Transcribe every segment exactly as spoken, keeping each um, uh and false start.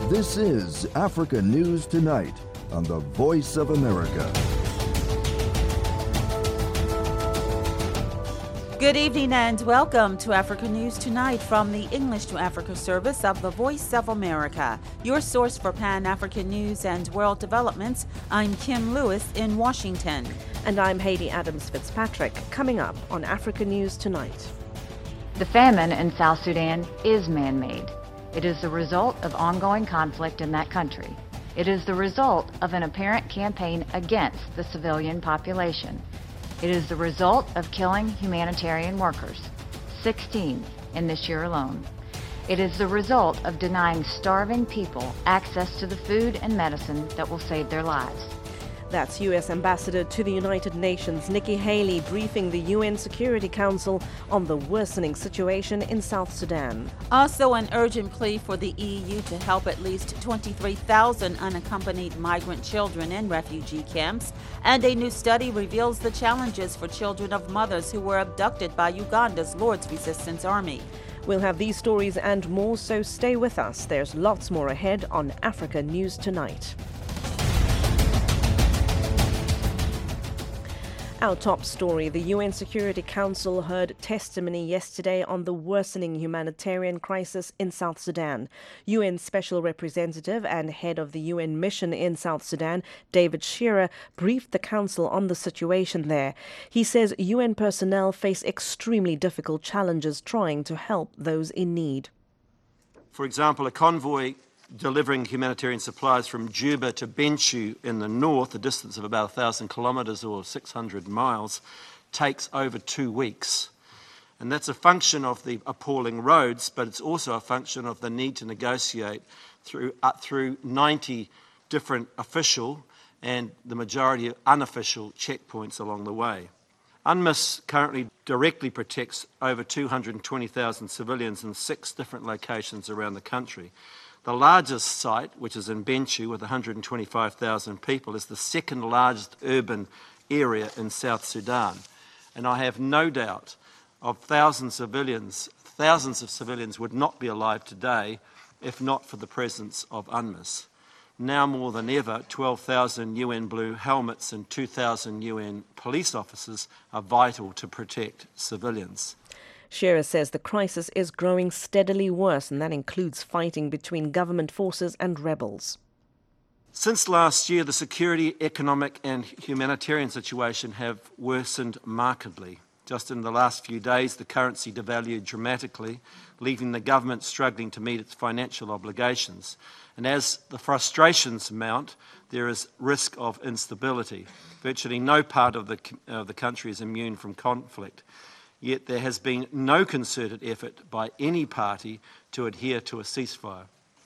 This is Africa News Tonight on the Voice of America. Good evening and welcome to Africa News Tonight from the English to Africa service of the Voice of America, your source for Pan-African news and world developments. I'm Kim Lewis in Washington. And I'm Hayley Adams Fitzpatrick. Coming up on Africa News Tonight. The famine in South Sudan is man-made. It is the result of ongoing conflict in that country. It is the result of an apparent campaign against the civilian population. It is the result of killing humanitarian workers, sixteen in this year alone. It is the result of denying starving people access to the food and medicine that will save their lives. That's U S Ambassador to the United Nations Nikki Haley briefing the U N Security Council on the worsening situation in South Sudan. Also, an urgent plea for the E U to help at least twenty-three thousand unaccompanied migrant children in refugee camps. And a new study reveals the challenges for children of mothers who were abducted by Uganda's Lord's Resistance Army. We'll have these stories and more, so stay with us. There's lots more ahead on Africa News Tonight. Our top story, the U N Security Council heard testimony yesterday on the worsening humanitarian crisis in South Sudan. U N Special Representative and head of the U N mission in South Sudan, David Shearer, briefed the Council on the situation there. He says U N personnel face extremely difficult challenges trying to help those in need. For example, a convoy delivering humanitarian supplies from Juba to Bentiu in the north, a distance of about one thousand kilometres or six hundred miles, takes over two weeks. And that's a function of the appalling roads, but it's also a function of the need to negotiate through, uh, through ninety different official and the majority of unofficial checkpoints along the way. UNMISS currently directly protects over two hundred twenty thousand civilians in six different locations around the country. The largest site, which is in Bentiu with one hundred twenty-five thousand people, is the second largest urban area in South Sudan. And I have no doubt of thousands of civilians, thousands of civilians would not be alive today if not for the presence of UNMISS. Now more than ever, twelve thousand U N blue helmets and two thousand U N police officers are vital to protect civilians. Shearer says the crisis is growing steadily worse, and that includes fighting between government forces and rebels. Since last year, the security, economic and humanitarian situation have worsened markedly. Just in the last few days, the currency devalued dramatically, leaving the government struggling to meet its financial obligations. And as the frustrations mount, there is risk of instability. Virtually no part of the, uh, the country is immune from conflict. Yet there has been no concerted effort by any party to adhere to a ceasefire.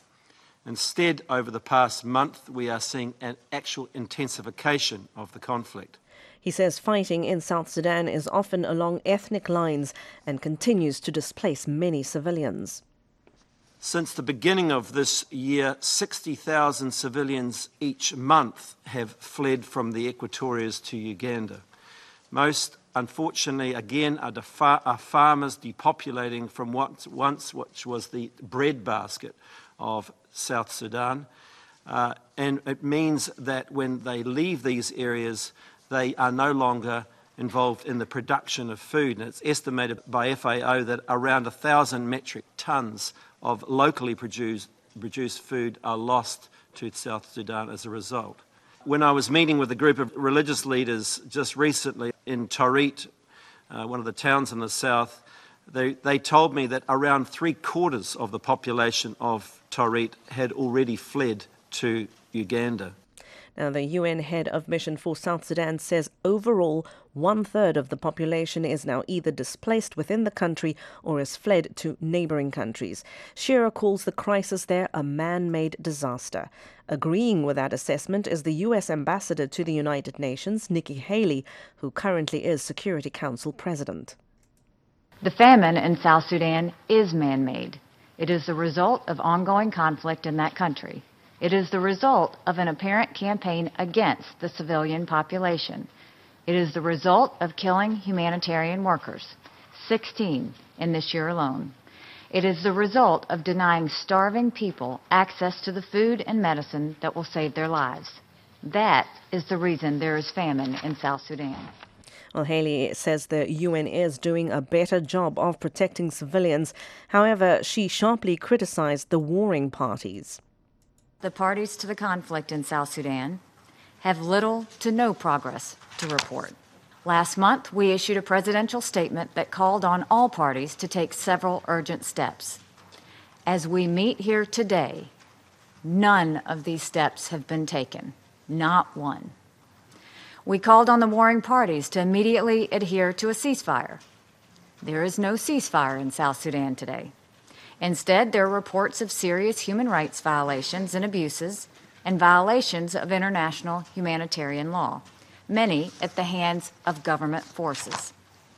Instead, over the past month, we are seeing an actual intensification of the conflict. He says fighting in South Sudan is often along ethnic lines and continues to displace many civilians. Since the beginning of this year, sixty thousand civilians each month have fled from the Equatorias to Uganda. Most, unfortunately, again, are, defa- are farmers depopulating from what once which was the breadbasket of South Sudan. Uh, and it means that when they leave these areas, they are no longer involved in the production of food. And it's estimated by F A O that around one thousand metric tonnes of locally produced, produced food are lost to South Sudan as a result. When I was meeting with a group of religious leaders just recently in Torit, uh, one of the towns in the south, they, they told me that around three quarters of the population of Torit had already fled to Uganda. Now, the U N head of mission for South Sudan says overall one-third of the population is now either displaced within the country or has fled to neighbouring countries. Shearer calls the crisis there a man-made disaster. Agreeing with that assessment is the U S ambassador to the United Nations, Nikki Haley, who currently is Security Council president. The famine in South Sudan is man-made. It is the result of ongoing conflict in that country. It is the result of an apparent campaign against the civilian population. It is the result of killing humanitarian workers, sixteen in this year alone. It is the result of denying starving people access to the food and medicine that will save their lives. That is the reason there is famine in South Sudan. Well, Haley says the U N is doing a better job of protecting civilians. However, she sharply criticized the warring parties. The parties to the conflict in South Sudan have little to no progress to report. Last month, we issued a presidential statement that called on all parties to take several urgent steps. As we meet here today, none of these steps have been taken, not one. We called on the warring parties to immediately adhere to a ceasefire. There is no ceasefire in South Sudan today. Instead, there are reports of serious human rights violations and abuses and violations of international humanitarian law, many at the hands of government forces.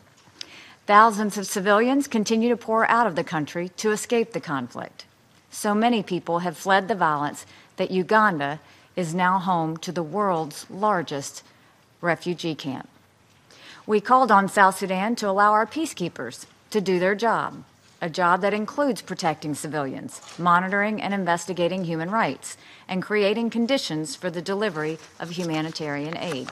Thousands of civilians continue to pour out of the country to escape the conflict. So many people have fled the violence that Uganda is now home to the world's largest refugee camp. We called on South Sudan to allow our peacekeepers to do their job, a job that includes protecting civilians, monitoring and investigating human rights, and creating conditions for the delivery of humanitarian aid.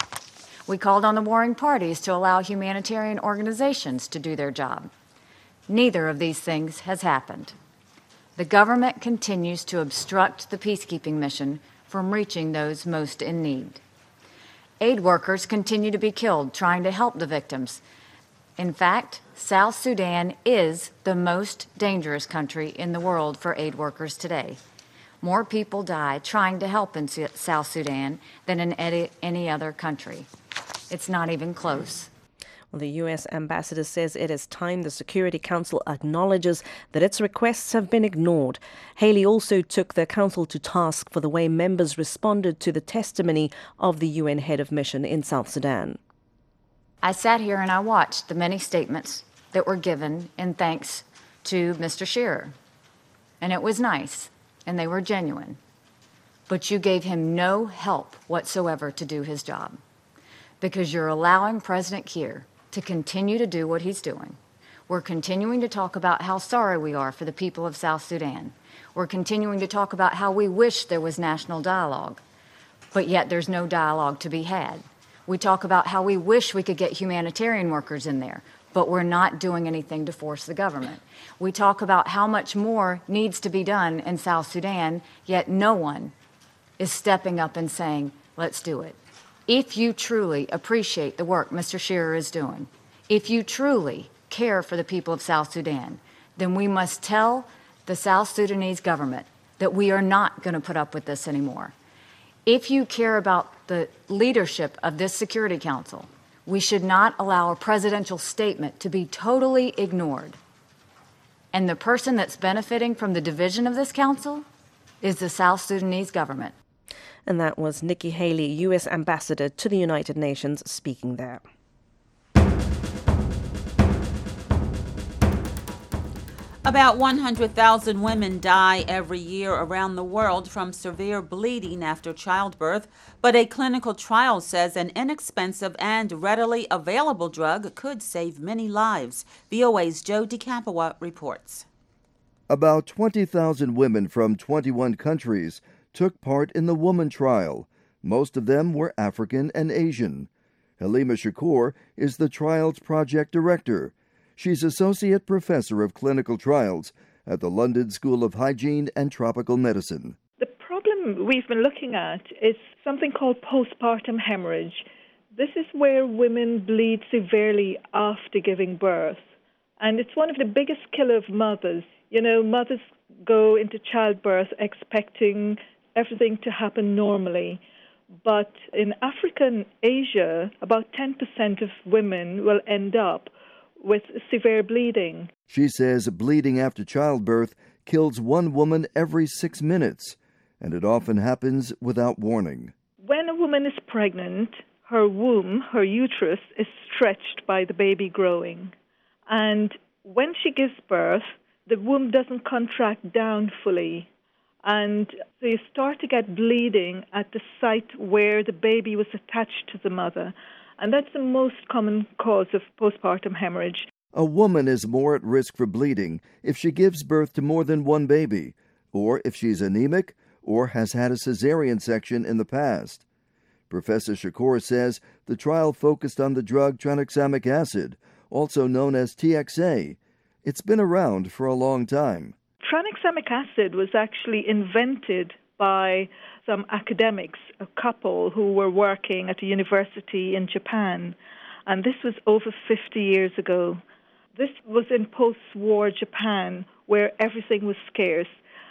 We called on the warring parties to allow humanitarian organizations to do their job. Neither of these things has happened. The government continues to obstruct the peacekeeping mission from reaching those most in need. Aid workers continue to be killed trying to help the victims. In fact, South Sudan is the most dangerous country in the world for aid workers today. More people die trying to help in South Sudan than in any other country. It's not even close. Well, the U S ambassador says it is time the Security Council acknowledges that its requests have been ignored. Haley also took the council to task for the way members responded to the testimony of the U N head of mission in South Sudan. I sat here and I watched the many statements that were given in thanks to Mister Shearer. And it was nice, and they were genuine. But you gave him no help whatsoever to do his job, because you're allowing President Kiir to continue to do what he's doing. We're continuing to talk about how sorry we are for the people of South Sudan. We're continuing to talk about how we wish there was national dialogue, but yet there's no dialogue to be had. We talk about how we wish we could get humanitarian workers in there, but we're not doing anything to force the government. We talk about how much more needs to be done in South Sudan, yet no one is stepping up and saying, let's do it. If you truly appreciate the work Mister Shearer is doing, if you truly care for the people of South Sudan, then we must tell the South Sudanese government that we are not going to put up with this anymore. If you care about the leadership of this Security Council, we should not allow a presidential statement to be totally ignored. And the person that's benefiting from the division of this council is the South Sudanese government. And that was Nikki Haley, U S ambassador to the United Nations, speaking there. About one hundred thousand women die every year around the world from severe bleeding after childbirth, but a clinical trial says an inexpensive and readily available drug could save many lives. V O A's Joe DeCapua reports. About twenty thousand women from twenty-one countries took part in the woman trial. Most of them were African and Asian. Halima Shakur is the trial's project director. She's Associate Professor of Clinical Trials at the London School of Hygiene and Tropical Medicine. The problem we've been looking at is something called postpartum hemorrhage. This is where women bleed severely after giving birth. And it's one of the biggest killers of mothers. You know, mothers go into childbirth expecting everything to happen normally. But in Africa and Asia, about ten percent of women will end up with severe bleeding. She says bleeding after childbirth kills one woman every six minutes, and it often happens without warning. When a woman is pregnant, her womb, her uterus, is stretched by the baby growing. And when she gives birth, the womb doesn't contract down fully. And so you start to get bleeding at the site where the baby was attached to the mother. And that's the most common cause of postpartum hemorrhage. A woman is more at risk for bleeding if she gives birth to more than one baby, or if she's anemic or has had a cesarean section in the past. Professor Shakur says the trial focused on the drug tranexamic acid, also known as T X A. It's been around for a long time. Tranexamic acid was actually invented by some academics, a couple who were working at a university in Japan, and this was over fifty years ago. This was in post-war Japan, where everything was scarce,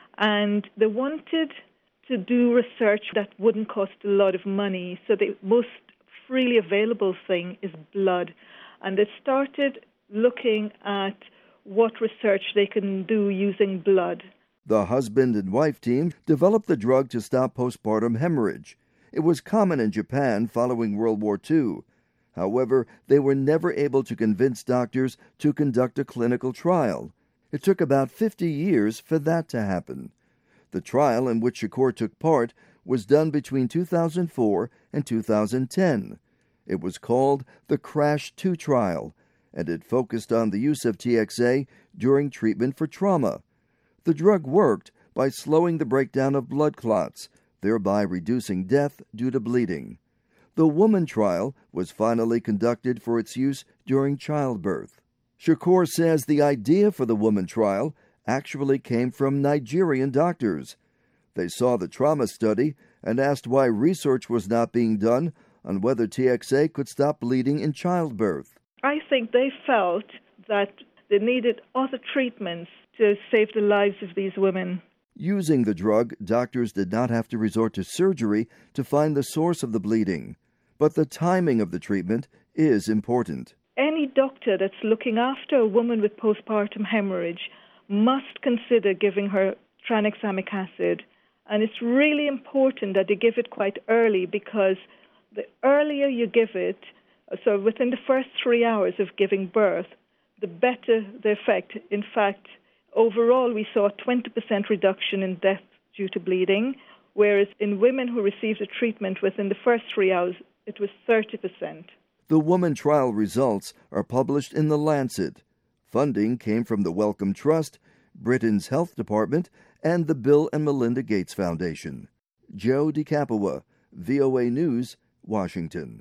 and they wanted to do research that wouldn't cost a lot of money, so the most freely available thing is blood. And they started looking at what research they can do using blood. The husband and wife team developed the drug to stop postpartum hemorrhage. It was common in Japan following World War Two. However, they were never able to convince doctors to conduct a clinical trial. It took about fifty years for that to happen. The trial in which Shakur took part was done between two thousand four and two thousand ten. It was called the CRASH two trial, and it focused on the use of T X A during treatment for trauma. The drug worked by slowing the breakdown of blood clots, thereby reducing death due to bleeding. The woman trial was finally conducted for its use during childbirth. Shakur says the idea for the woman trial actually came from Nigerian doctors. They saw the trauma study and asked why research was not being done on whether T X A could stop bleeding in childbirth. I think they felt that they needed other treatments to save the lives of these women. Using the drug, doctors did not have to resort to surgery to find the source of the bleeding. But the timing of the treatment is important. Any doctor that's looking after a woman with postpartum hemorrhage must consider giving her tranexamic acid. And it's really important that they give it quite early, because the earlier you give it, so within the first three hours of giving birth, the better the effect. In fact, overall, we saw a twenty percent reduction in death due to bleeding, whereas in women who received the treatment within the first three hours, it was thirty percent. The woman trial results are published in The Lancet. Funding came from the Wellcome Trust, Britain's Health Department, and the Bill and Melinda Gates Foundation. Joe DiCapua, V O A News, Washington.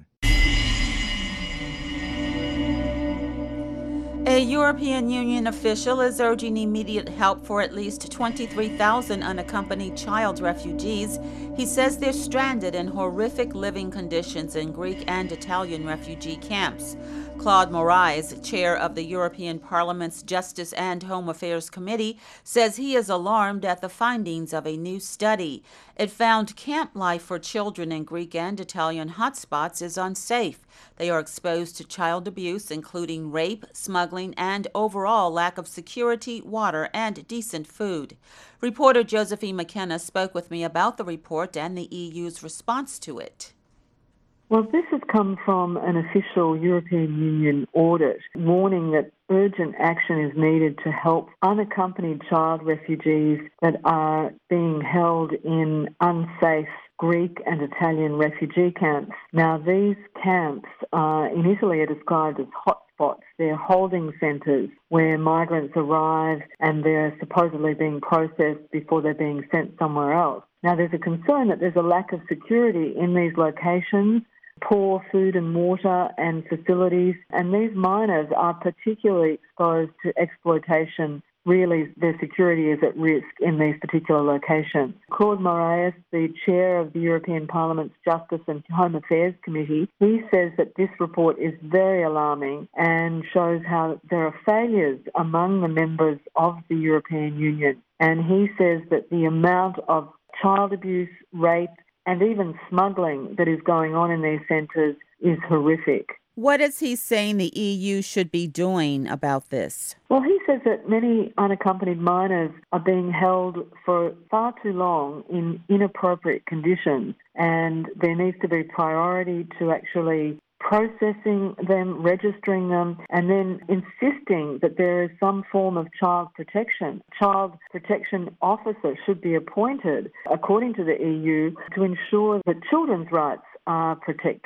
A European Union official is urging immediate help for at least twenty-three thousand unaccompanied child refugees. He says they're stranded in horrific living conditions in Greek and Italian refugee camps. Claude Moraes, chair of the European Parliament's Justice and Home Affairs Committee, says he is alarmed at the findings of a new study. It found camp life for children in Greek and Italian hotspots is unsafe. They are exposed to child abuse, including rape, smuggling, and overall lack of security, water, and decent food. Reporter Josephine McKenna spoke with me about the report and the E U's response to it. Well, this has come from an official European Union audit warning that urgent action is needed to help unaccompanied child refugees that are being held in unsafe Greek and Italian refugee camps. Now, these camps uh, in Italy are described as hotspots. They're holding centres where migrants arrive and they're supposedly being processed before they're being sent somewhere else. Now, there's a concern that there's a lack of security in these locations, poor food and water and facilities, and these minors are particularly exposed to exploitation. Really, their security is at risk in these particular locations. Claude Moraes, the chair of the European Parliament's Justice and Home Affairs Committee, he says that this report is very alarming and shows how there are failures among the members of the European Union. And he says that the amount of child abuse, rape, and even smuggling that is going on in these centres is horrific. What is he saying the E U should be doing about this? Well, he says that many unaccompanied minors are being held for far too long in inappropriate conditions, and there needs to be priority to actually processing them, registering them, and then insisting that there is some form of child protection. Child protection officer should be appointed, according to the E U, to ensure that children's rights are protected.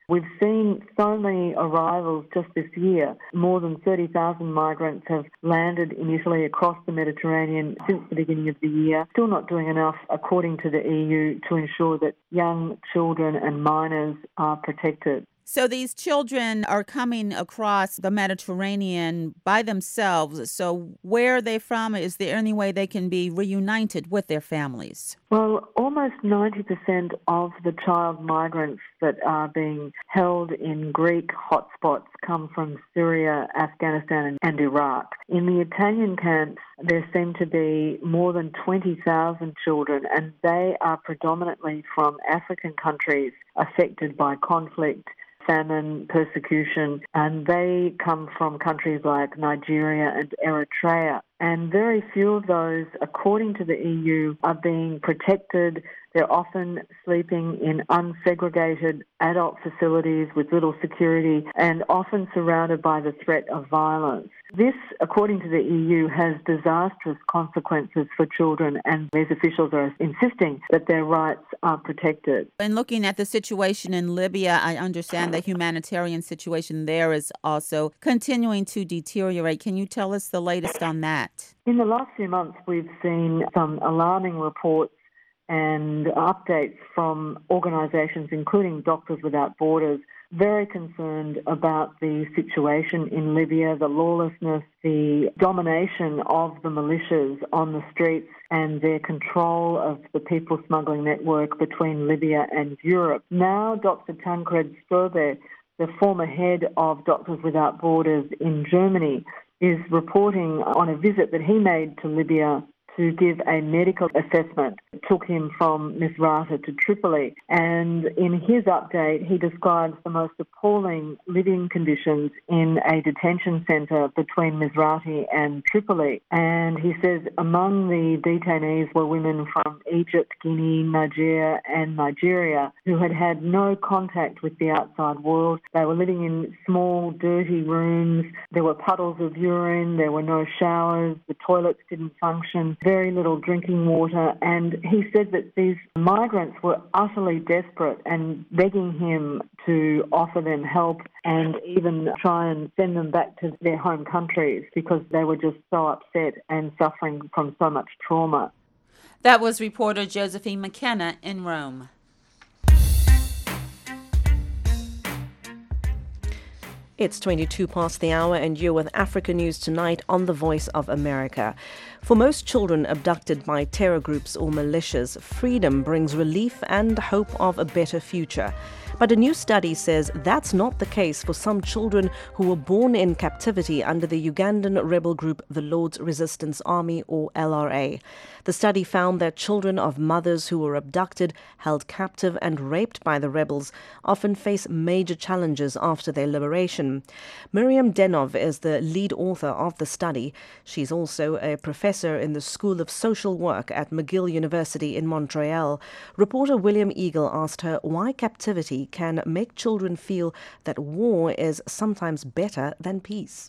We've seen so many arrivals just this year. More than thirty thousand migrants have landed in Italy across the Mediterranean since the beginning of the year. Still not doing enough, according to the E U, to ensure that young children and minors are protected. So these children are coming across the Mediterranean by themselves. So where are they from? Is there any way they can be reunited with their families? Well, almost ninety percent of the child migrants that are being held in Greek hotspots come from Syria, Afghanistan and Iraq. In the Italian camps, there seem to be more than twenty thousand children, and they are predominantly from African countries affected by conflict, famine, persecution, and they come from countries like Nigeria and Eritrea. And very few of those, according to the E U, are being protected. They're often sleeping in unsegregated adult facilities with little security and often surrounded by the threat of violence. This, according to the E U, has disastrous consequences for children, and these officials are insisting that their rights are protected. And looking at the situation in Libya, I understand the humanitarian situation there is also continuing to deteriorate. Can you tell us the latest on that? In the last few months, we've seen some alarming reports and updates from organisations, including Doctors Without Borders, very concerned about the situation in Libya, the lawlessness, the domination of the militias on the streets and their control of the people smuggling network between Libya and Europe. Now Doctor Tancred Stobe, the former head of Doctors Without Borders in Germany, is reporting on a visit that he made to Libya to give a medical assessment. It took him from Misrata to Tripoli. And in his update, he describes the most appalling living conditions in a detention centre between Misrata and Tripoli. And he says among the detainees were women from Egypt, Guinea, Niger and Nigeria who had had no contact with the outside world. They were living in small, dirty rooms. There were puddles of urine. There were no showers. The toilets didn't function. Very little drinking water, and he said that these migrants were utterly desperate and begging him to offer them help and even try and send them back to their home countries because they were just so upset and suffering from so much trauma. That was reporter Josephine McKenna in Rome. It's twenty-two past the hour and you're with Africa News Tonight on the Voice of America. For most children abducted by terror groups or militias, freedom brings relief and hope of a better future. But a new study says that's not the case for some children who were born in captivity under the Ugandan rebel group the Lord's Resistance Army, or L R A. The study found that children of mothers who were abducted, held captive and raped by the rebels often face major challenges after their liberation. Miriam Denov is the lead author of the study. She's also a professor in the School of Social Work at McGill University in Montreal. Reporter William Eagle asked her why captivity can make children feel that war is sometimes better than peace.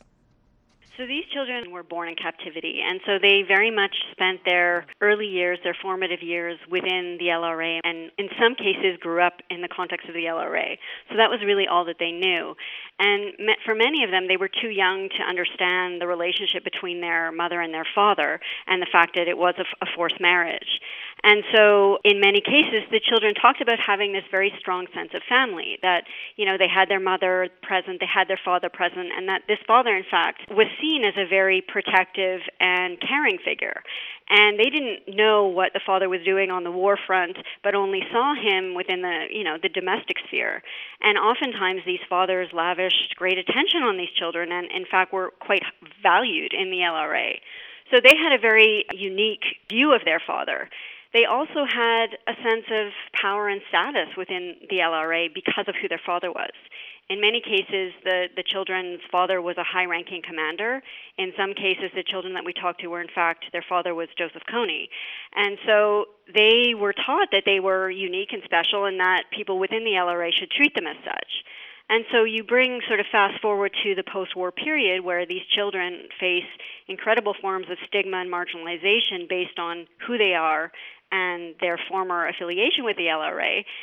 So these children were born in captivity, and so they very much spent their early years, their formative years within the L R A, and in some cases grew up in the context of the L R A. So that was really all that they knew. And for many of them, they were too young to understand the relationship between their mother and their father and the fact that it was a, a forced marriage. And so in many cases, the children talked about having this very strong sense of family, that, you know, they had their mother present, they had their father present, and that this father, in fact, was seen as a very protective and caring figure. And they didn't know what the father was doing on the war front, but only saw him within the, you know, the domestic sphere. And oftentimes these fathers lavished great attention on these children and, in fact, were quite valued in the L R A. So they had a very unique view of their father. They also had a sense of power and status within the L R A because of who their father was. In many cases, the, the children's father was a high-ranking commander. In some cases, the children that we talked to were, in fact, their father was Joseph Kony. And so they were taught that they were unique and special and that people within the L R A should treat them as such. And so you bring sort of fast forward to the post-war period where these children face incredible forms of stigma and marginalization based on who they are and their former affiliation with the L R A.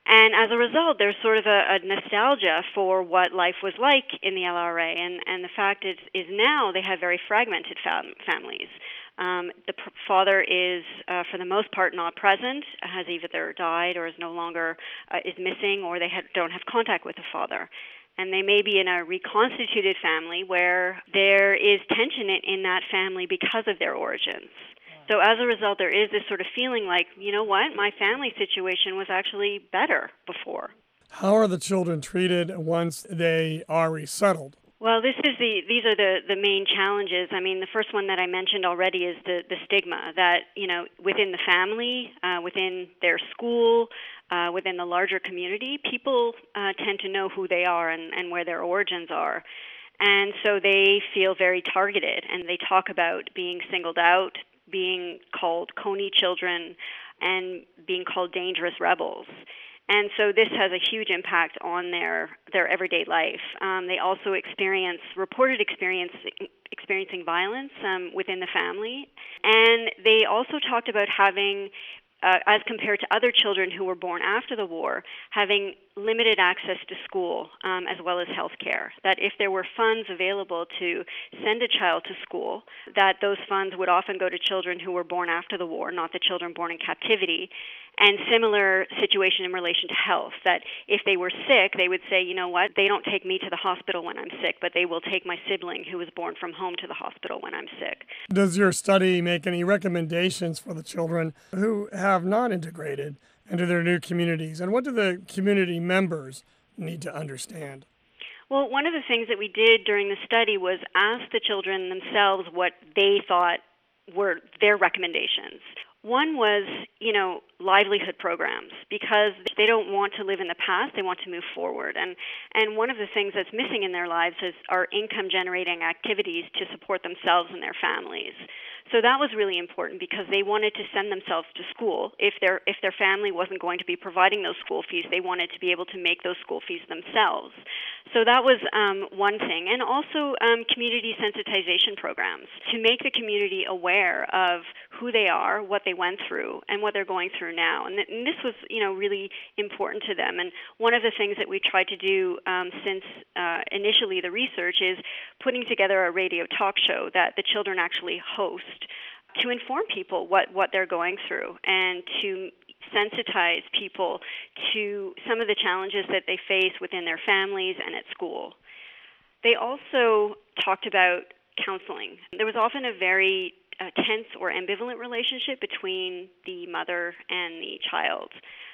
And as a result, there's sort of a, a nostalgia for what life was like in the L R A. And, and the fact is, is now they have very fragmented fam- families. Um, the pr- father is, uh, for the most part, not present, has either died or is no longer uh, is missing, or they ha- don't have contact with the father. And they may be in a reconstituted family where there is tension in, in that family because of their origins. So as a result, there is this sort of feeling like, you know what, my family situation was actually better before. How are the children treated once they are resettled? Well, this is the these are the, the main challenges. I mean, the first one that I mentioned already is the, the stigma that, you know, within the family, uh, within their school, uh, within the larger community, people uh, tend to know who they are and, and where their origins are. And so they feel very targeted, and they talk about being singled out, being called Coney children, and being called dangerous rebels. And so this has a huge impact on their, their everyday life. Um, they also experience, reported experience, experiencing violence um, within the family. And they also talked about having, uh, as compared to other children who were born after the war, having limited access to school um, as well as health care. That if there were funds available to send a child to school, that those funds would often go to children who were born after the war, not the children born in captivity. And similar situation in relation to health, that if they were sick, they would say, you know what, they don't take me to the hospital when I'm sick, but they will take my sibling who was born from home to the hospital when I'm sick. Does your study make any recommendations for the children who have not integrated into their new communities? And what do the community members need to understand? Well, one of the things that we did during the study was ask the children themselves what they thought were their recommendations. One was, you know, livelihood programs, because they don't want to live in the past, they want to move forward. And and one of the things that's missing in their lives is are income-generating activities to support themselves and their families. So that was really important because they wanted to send themselves to school. If their if their family wasn't going to be providing those school fees, they wanted to be able to make those school fees themselves. So that was um, one thing. And also um, community sensitization programs to make the community aware of who they are, what they went through, and what they're going through now. And, th- and this was, you know, really important to them. And one of the things that we tried to do um, since uh, initially the research is putting together a radio talk show that the children actually host to inform people what, what they're going through and to sensitize people to some of the challenges that they face within their families and at school. They also talked about counseling. There was often a very uh, tense or ambivalent relationship between the mother and the child,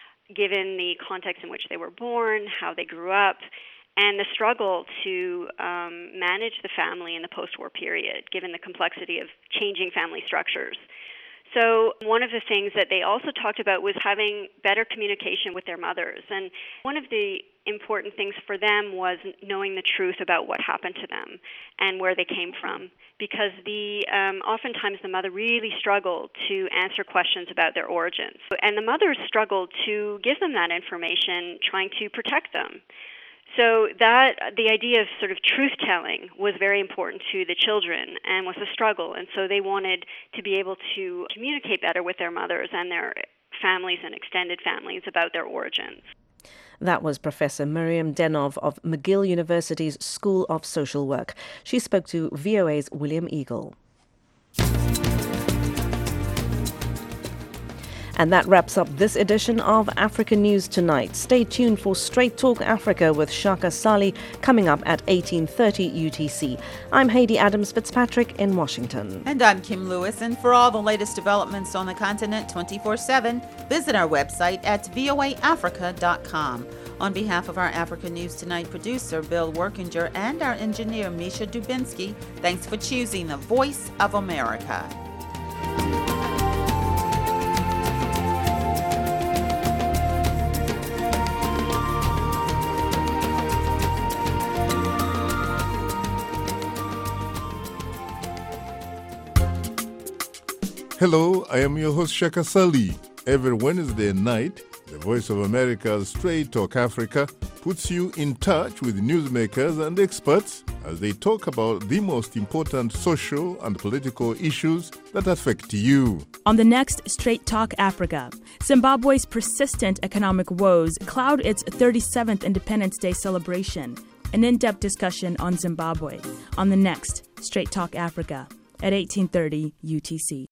given the context in which they were born, how they grew up, and the struggle to um, manage the family in the post-war period, given the complexity of changing family structures. So one of the things that they also talked about was having better communication with their mothers. And one of the important things for them was knowing the truth about what happened to them and where they came from. Because the um, oftentimes the mother really struggled to answer questions about their origins. And the mothers struggled to give them that information, trying to protect them. So that the idea of sort of truth-telling was very important to the children and was a struggle. And so they wanted to be able to communicate better with their mothers and their families and extended families about their origins. That was Professor Miriam Denov of McGill University's School of Social Work. She spoke to V O A's William Eagle. And that wraps up this edition of Africa News Tonight. Stay tuned for Straight Talk Africa with Shaka Sali coming up at eighteen thirty U T C. I'm Heidi Adams-Fitzpatrick in Washington. And I'm Kim Lewis. And for all the latest developments on the continent twenty-four seven, visit our website at v o a africa dot com. On behalf of our Africa News Tonight producer, Bill Workinger, and our engineer, Misha Dubinsky, thanks for choosing the Voice of America. Hello, I am your host Shaka Sali. Every Wednesday night, the Voice of America's Straight Talk Africa puts you in touch with newsmakers and experts as they talk about the most important social and political issues that affect you. On the next Straight Talk Africa, Zimbabwe's persistent economic woes cloud its thirty-seventh Independence Day celebration. An in-depth discussion on Zimbabwe on the next Straight Talk Africa at eighteen thirty U T C.